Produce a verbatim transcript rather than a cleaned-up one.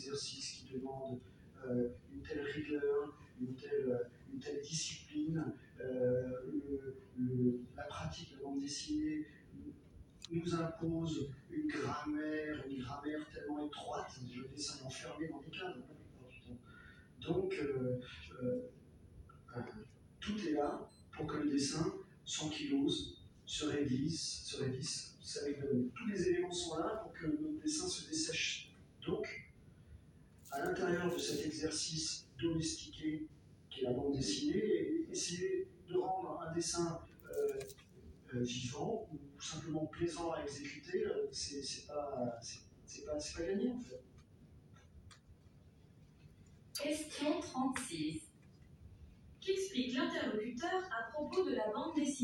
exercice qui demande euh, une telle rigueur, une telle, une telle discipline. Euh, le, le, la pratique de la bande dessinée nous impose une grammaire, une grammaire tellement étroite, le dessin est enfermé dans des cadres la plupart du temps. Donc, euh, euh, euh, tout est là pour que le dessin s'ankylose, se révise, se révise. Avec de, tous les éléments sont là pour que notre dessin se dessèche. Donc, à l'intérieur de cet exercice domestiqué qui est la bande dessinée, essayer de rendre un dessin euh, euh, vivant ou simplement plaisant à exécuter, euh, c'est, c'est pas, c'est, c'est pas, c'est pas gagné en fait. Question trente-six. Qu'explique l'interlocuteur à propos de la bande dessinée ?